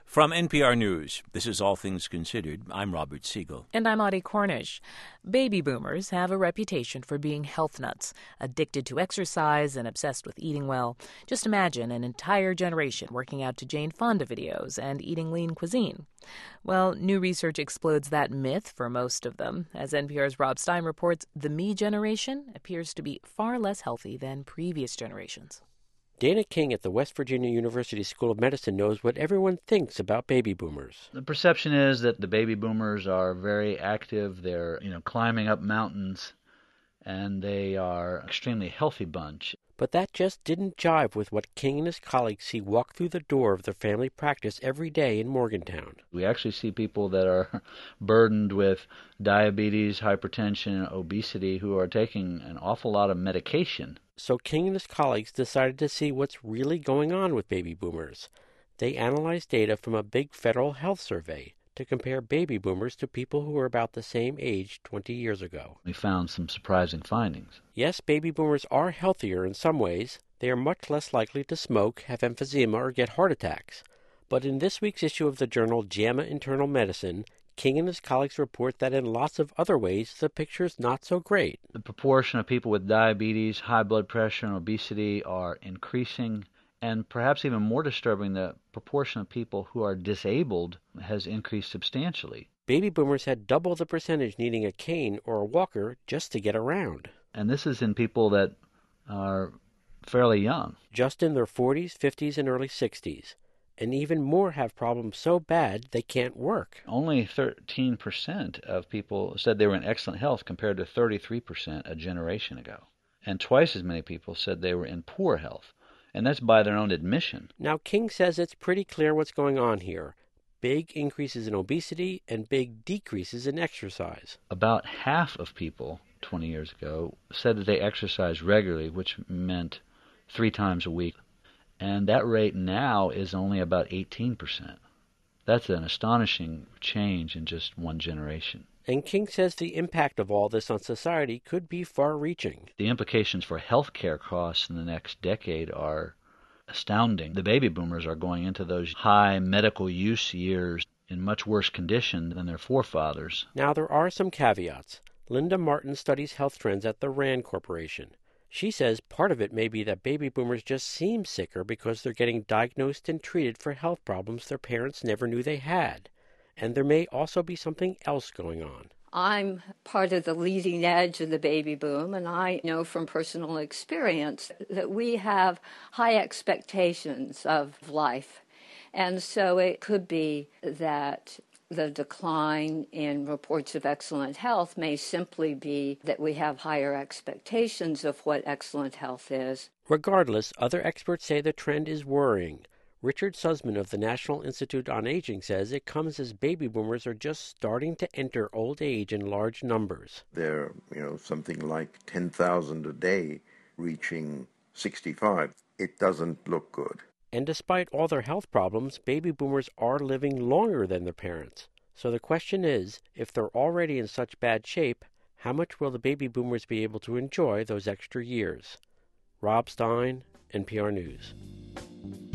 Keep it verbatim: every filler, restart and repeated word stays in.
From N P R News, this is All Things Considered. I'm Robert Siegel. And I'm Audie Cornish. Baby boomers have a reputation for being health nuts, addicted to exercise and obsessed with eating well. Just imagine an entire generation working out to Jane Fonda videos and eating lean cuisine. Well, new research explodes that myth for most of them. As N P R's Rob Stein reports, the me generation appears to be far less healthy than previous generations. Dana King at the West Virginia University School of Medicine knows what everyone thinks about baby boomers. The perception is that the baby boomers are very active. They're, you know, climbing up mountains, and they are an extremely healthy bunch. But that just didn't jive with what King and his colleagues see walk through the door of their family practice every day in Morgantown. We actually see people that are burdened with diabetes, hypertension, obesity, who are taking an awful lot of medication. So King and his colleagues decided to see what's really going on with baby boomers. They analyzed data from a big federal health survey to compare baby boomers to people who were about the same age twenty years ago. We found some surprising findings. Yes, baby boomers are healthier in some ways. They are much less likely to smoke, have emphysema, or get heart attacks. But in this week's issue of the journal JAMA Internal Medicine, King and his colleagues report that in lots of other ways, the picture's not so great. The proportion of people with diabetes, high blood pressure, and obesity are increasing, and perhaps even more disturbing, the proportion of people who are disabled has increased substantially. Baby boomers had double the percentage needing a cane or a walker just to get around. And this is in people that are fairly young. Just in their forties, fifties, and early sixties. And even more have problems so bad they can't work. Only thirteen percent of people said they were in excellent health compared to thirty-three percent a generation ago. And twice as many people said they were in poor health. And that's by their own admission. Now, King says it's pretty clear what's going on here. Big increases in obesity and big decreases in exercise. About half of people twenty years ago said that they exercised regularly, which meant three times a week. And that rate now is only about eighteen percent. That's an astonishing change in just one generation. And King says the impact of all this on society could be far-reaching. The implications for health care costs in the next decade are astounding. The baby boomers are going into those high medical use years in much worse condition than their forefathers. Now, there are some caveats. Linda Martin studies health trends at the RAND Corporation. She says part of it may be that baby boomers just seem sicker because they're getting diagnosed and treated for health problems their parents never knew they had. And there may also be something else going on. I'm part of the leading edge of the baby boom, and I know from personal experience that we have high expectations of life. And so it could be that the decline in reports of excellent health may simply be that we have higher expectations of what excellent health is. Regardless, other experts say the trend is worrying. Richard Sussman of the National Institute on Aging says it comes as baby boomers are just starting to enter old age in large numbers. There are, you know, something like ten thousand a day reaching sixty-five. It doesn't look good. And despite all their health problems, baby boomers are living longer than their parents. So the question is, if they're already in such bad shape, how much will the baby boomers be able to enjoy those extra years? Rob Stein, N P R News.